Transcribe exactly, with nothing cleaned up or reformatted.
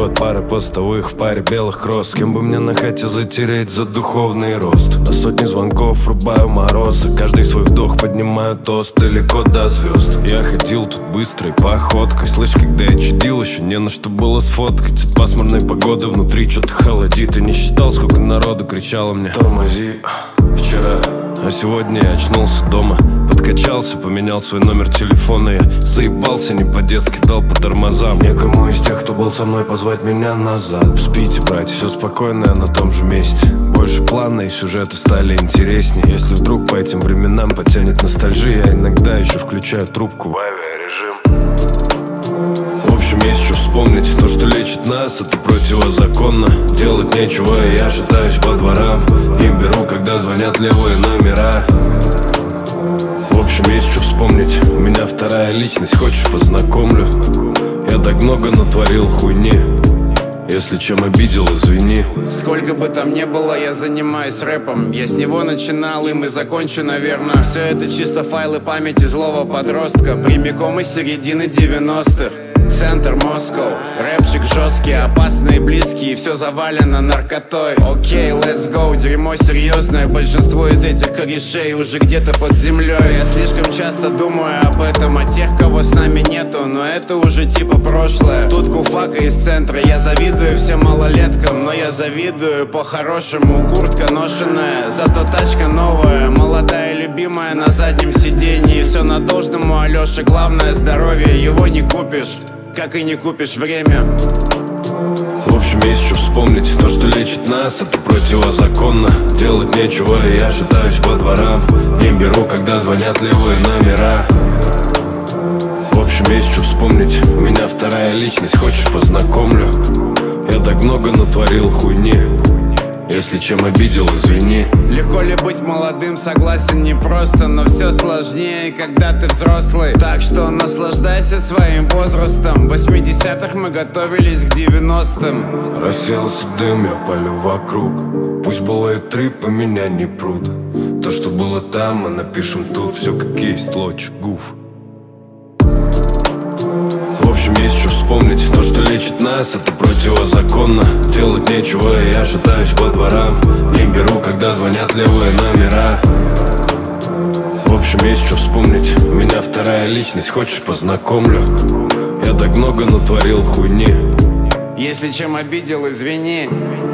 от пары постовых в паре белых кросс. Кем бы мне на хате затереть за духовный рост? На сотни звонков рубаю мороза, каждый свой вдох поднимаю тост далеко до звезд. Я ходил тут быстрой походкой, слышь, когда я чудил, еще не на что было сфоткать. От пасмурной погоды внутри что-то холодит. И не считал, сколько народу кричало мне: тормози. Вчера, а сегодня я очнулся дома, подкачался, поменял свой номер телефона. Я заебался не по-детски, дал по тормозам. Некому из тех, кто был со мной, позвать меня назад. Спите, братья, все спокойно, я на том же месте. Больше плана и сюжеты стали интереснее. Если вдруг по этим временам потянет ностальжия, я иногда еще включаю трубку в авиарежим. В общем, есть что вспомнить. То, что лечит нас, это противозаконно. Делать нечего, и я шатаюсь по дворам. И беру, когда звонят левые номера. В общем, есть что вспомнить. У меня вторая личность, хочешь познакомлю? Я так много натворил хуйни. Если чем обидел, извини. Сколько бы там ни было, я занимаюсь рэпом. Я с него начинал, им и закончу, наверное. Все это чисто файлы памяти злого подростка, прямиком из середины девяностых. Центр Москва, рэпчик жесткий, опасный и близкий, и все завалено наркотой. Окей, okay, let's go, дерьмо серьезное. Большинство из этих корешей уже где-то под землей. Я слишком часто думаю об этом, о тех, кого с нами нету, но это уже типа прошлое. Тут гуфака из центра, я завидую всем малолеткам, но я завидую по-хорошему. Куртка ношеная, зато тачка новая, молодая и любимая на заднем сиденье. Все на должном у Алёши, главное здоровье, его не купишь, как и не купишь время. В общем, есть что вспомнить. То, что лечит нас, это противозаконно. Делать нечего, и я шатаюсь по дворам. Не беру, когда звонят левые номера. В общем, есть что вспомнить. У меня вторая личность, хочешь познакомлю? Я так много натворил хуйни. Если чем обидел, извини. Легко ли быть молодым, согласен, непросто, но все сложнее, когда ты взрослый. Так что наслаждайся своим возрастом. В восьмидесятых мы готовились к девяностым. Расселся дым, я палю вокруг. Пусть было и трип, меня не прут. То, что было там, мы напишем тут. Все как есть, лоч, гуф. В общем, есть что вспомнить. То, что лечит нас, это противозаконно. Делать нечего, и я шатаюсь по дворам. Не беру, когда звонят левые номера. В общем, есть что вспомнить. У меня вторая личность, хочешь познакомлю? Я так много натворил хуйни. Если чем обидел, извини.